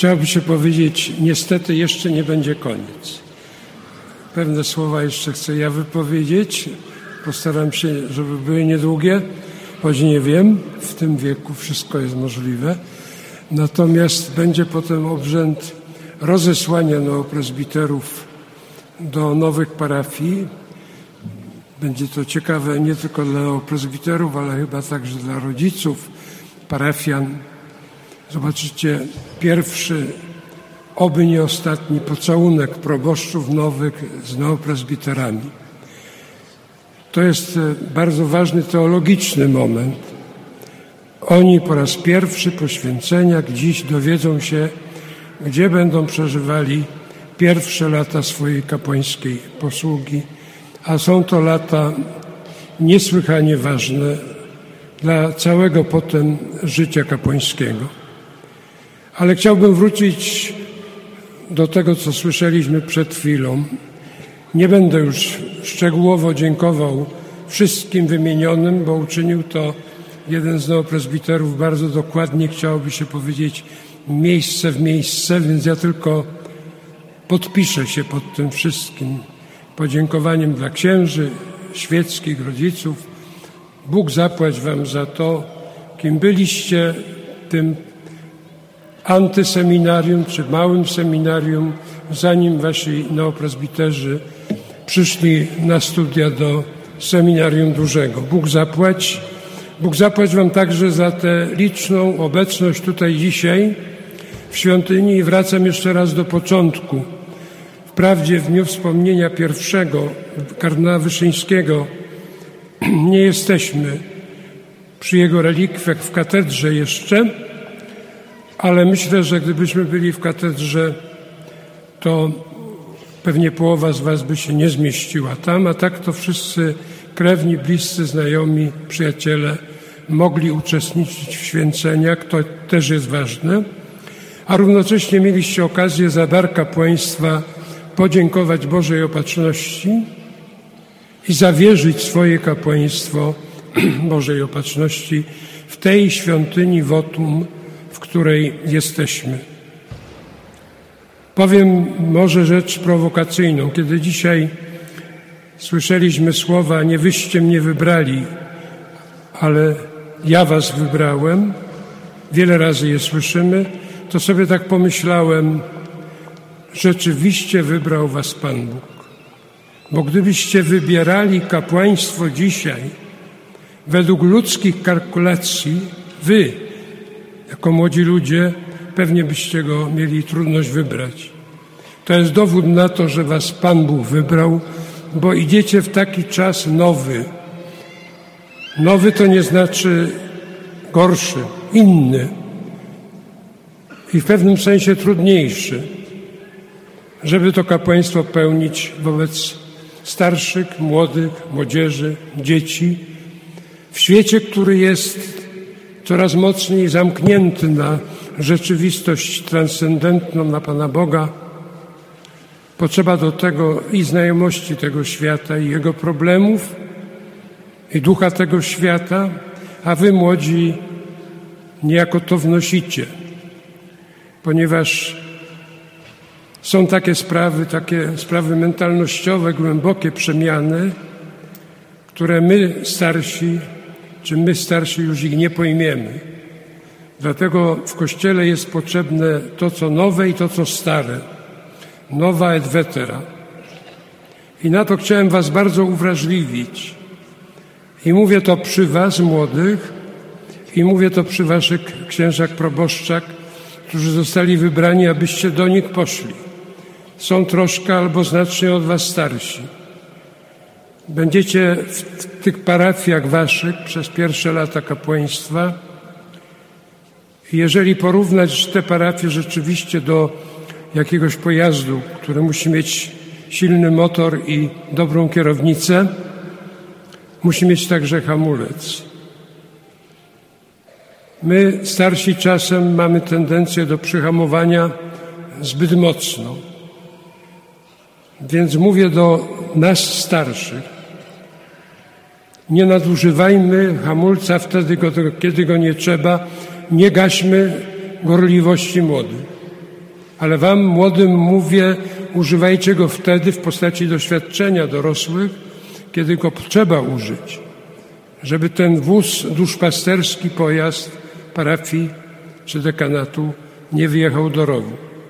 Chciałoby się powiedzieć, niestety jeszcze nie będzie koniec. Pewne słowa jeszcze chcę ja wypowiedzieć. Postaram się, żeby były niedługie, choć nie wiem, w tym wieku wszystko jest możliwe. Natomiast będzie potem obrzęd rozesłania neopresbiterów do nowych parafii. Będzie to ciekawe nie tylko dla neopresbiterów, ale chyba także dla rodziców, parafian. Zobaczycie pierwszy, oby nie ostatni pocałunek proboszczów nowych z neopresbiterami. To jest bardzo ważny teologiczny moment. Oni po raz pierwszy poświęcenia dziś dowiedzą się, gdzie będą przeżywali pierwsze lata swojej kapłańskiej posługi, a są to lata niesłychanie ważne dla całego potem życia kapłańskiego. Ale chciałbym wrócić do tego, co słyszeliśmy przed chwilą. Nie będę już szczegółowo dziękował wszystkim wymienionym, bo uczynił to jeden z neopresbiterów bardzo dokładnie, chciałoby się powiedzieć miejsce w miejsce, więc ja tylko podpiszę się pod tym wszystkim podziękowaniem dla księży, świeckich, rodziców. Bóg zapłać wam za to, kim byliście, tym antyseminarium czy małym seminarium, zanim wasi neopresbiterzy przyszli na studia do seminarium dużego. Bóg zapłać wam także za tę liczną obecność tutaj dzisiaj w świątyni i wracam jeszcze raz do początku. Wprawdzie w dniu wspomnienia pierwszego kardynała Wyszyńskiego nie jesteśmy przy jego relikwiach w katedrze jeszcze, ale myślę, że gdybyśmy byli w katedrze, to pewnie połowa z was by się nie zmieściła tam, a tak to wszyscy krewni, bliscy, znajomi, przyjaciele mogli uczestniczyć w święceniach, to też jest ważne, a równocześnie mieliście okazję za dar kapłaństwa podziękować Bożej Opatrzności i zawierzyć swoje kapłaństwo Bożej Opatrzności w tej świątyni votum, w której jesteśmy. Powiem może rzecz prowokacyjną. Kiedy dzisiaj słyszeliśmy słowa nie wyście mnie wybrali, ale ja was wybrałem, wiele razy je słyszymy, to sobie tak pomyślałem, rzeczywiście wybrał was Pan Bóg. Bo gdybyście wybierali kapłaństwo dzisiaj według ludzkich kalkulacji, wy, jako młodzi ludzie, pewnie byście go mieli trudność wybrać. To jest dowód na to, że was Pan Bóg wybrał, bo idziecie w taki czas nowy. Nowy to nie znaczy gorszy, inny i w pewnym sensie trudniejszy, żeby to kapłaństwo pełnić wobec starszych, młodych, młodzieży, dzieci. W świecie, który jest coraz mocniej zamknięty na rzeczywistość transcendentną, na Pana Boga, potrzeba do tego i znajomości tego świata, i jego problemów, i ducha tego świata, a wy, młodzi, niejako to wnosicie, ponieważ są takie sprawy mentalnościowe, głębokie przemiany, które my starsi już ich nie pojmiemy. Dlatego w Kościele jest potrzebne to, co nowe i to, co stare. Nowa et vetera. I na to chciałem was bardzo uwrażliwić. I mówię to przy was, młodych, i mówię to przy waszych księżach proboszczach, którzy zostali wybrani, abyście do nich poszli. Są troszkę albo znacznie od was starsi. Będziecie w tych parafiach waszych przez pierwsze lata kapłaństwa. I jeżeli porównać te parafie rzeczywiście do jakiegoś pojazdu, który musi mieć silny motor i dobrą kierownicę, musi mieć także hamulec. My, starsi, czasem mamy tendencję do przyhamowania zbyt mocno. Więc mówię do nas starszych, nie nadużywajmy hamulca wtedy, kiedy go nie trzeba, nie gaśmy gorliwości młodych. Ale wam, młodym, mówię, używajcie go wtedy w postaci doświadczenia dorosłych, kiedy go trzeba użyć, żeby ten wóz duszpasterski, pojazd parafii czy dekanatu nie wyjechał do rowu.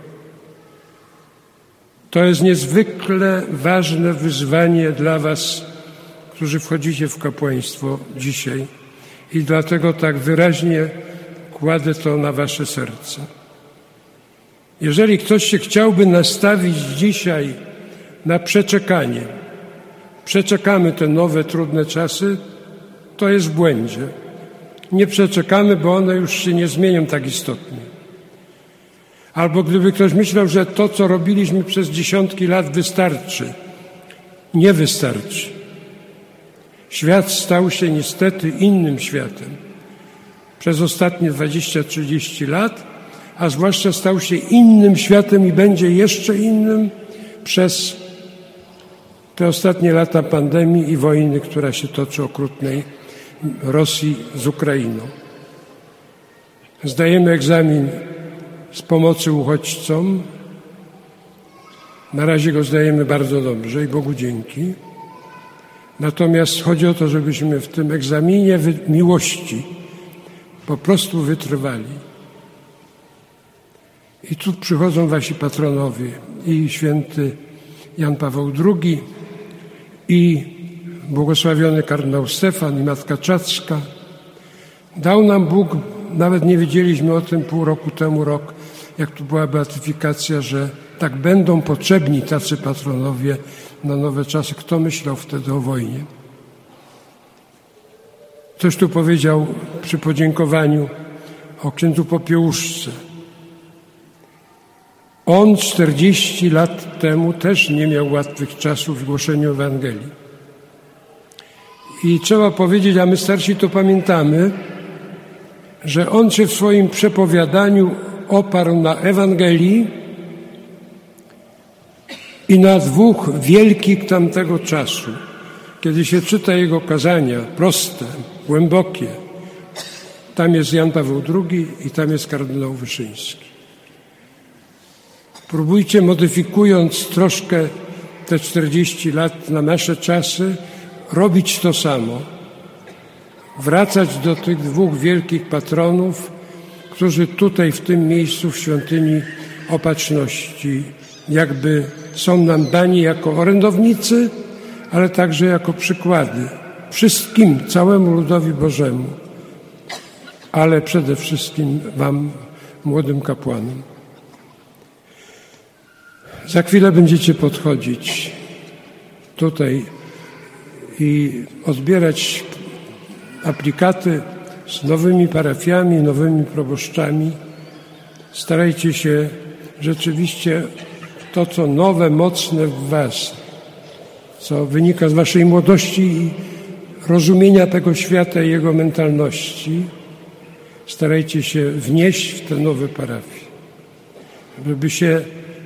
To jest niezwykle ważne wyzwanie dla was, którzy wchodzicie w kapłaństwo dzisiaj i dlatego tak wyraźnie kładę to na wasze serce. Jeżeli ktoś się chciałby nastawić dzisiaj na przeczekanie, przeczekamy te nowe, trudne czasy, to jest w błędzie. Nie przeczekamy, bo one już się nie zmienią tak istotnie. Albo gdyby ktoś myślał, że to, co robiliśmy przez dziesiątki lat, wystarczy. Nie wystarczy. Świat stał się niestety innym światem. Przez ostatnie 20-30 lat, a zwłaszcza stał się innym światem i będzie jeszcze innym przez te ostatnie lata pandemii i wojny, która się toczy okrutnej Rosji z Ukrainą. Zdajemy egzamin z pomocy uchodźcom. Na razie go zdajemy bardzo dobrze i Bogu dzięki. Natomiast chodzi o to, żebyśmy w tym egzaminie miłości po prostu wytrwali. I tu przychodzą wasi patronowie, i święty Jan Paweł II, i błogosławiony kardynał Stefan, i matka Czacka. Dał nam Bóg, nawet nie wiedzieliśmy o tym pół roku temu, rok, jak tu była beatyfikacja, że tak będą potrzebni tacy patronowie na nowe czasy. Kto myślał wtedy o wojnie? Ktoś tu powiedział przy podziękowaniu o księdzu Popiełuszce. On 40 lat temu też nie miał łatwych czasów w głoszeniu Ewangelii. I trzeba powiedzieć, a my starsi to pamiętamy, że on się w swoim przepowiadaniu oparł na Ewangelii i na dwóch wielkich tamtego czasu. Kiedy się czyta jego kazania, proste, głębokie, tam jest Jan Paweł II i tam jest kardynał Wyszyński. Próbujcie, modyfikując troszkę te 40 lat na nasze czasy, robić to samo. Wracać do tych dwóch wielkich patronów, którzy tutaj w tym miejscu w świątyni Opatrzności jakby są nam dani jako orędownicy, ale także jako przykłady wszystkim, całemu ludowi Bożemu, ale przede wszystkim wam, młodym kapłanom. Za chwilę będziecie podchodzić tutaj i odbierać aplikaty z nowymi parafiami, nowymi proboszczami. Starajcie się rzeczywiście to, co nowe, mocne w was, co wynika z waszej młodości i rozumienia tego świata i jego mentalności, starajcie się wnieść w te nowe parafie, żeby się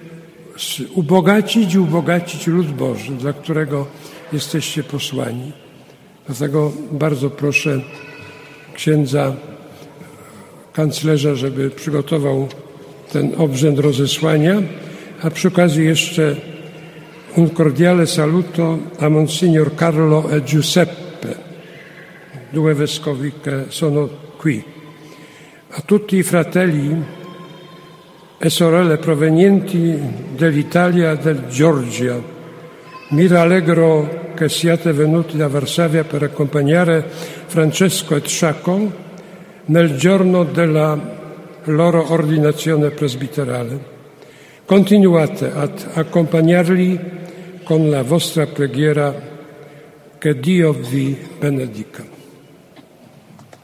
ubogacić lud Boży, dla którego jesteście posłani. Dlatego bardzo proszę księdza kanclerza, żeby przygotował ten obrzęd rozesłania, a przy okazji jeszcze un cordiale saluto a Monsignor Carlo e Giuseppe, due vescovi che sono qui, a tutti i fratelli e sorelle provenienti dell'Italia e del Georgia. Mi rallegro che siate venuti da Varsavia per accompagnare Francesco e Sciacco nel giorno della loro ordinazione presbiterale. Continuate ad accompagnarli con la vostra preghiera. Che Dio vi benedica.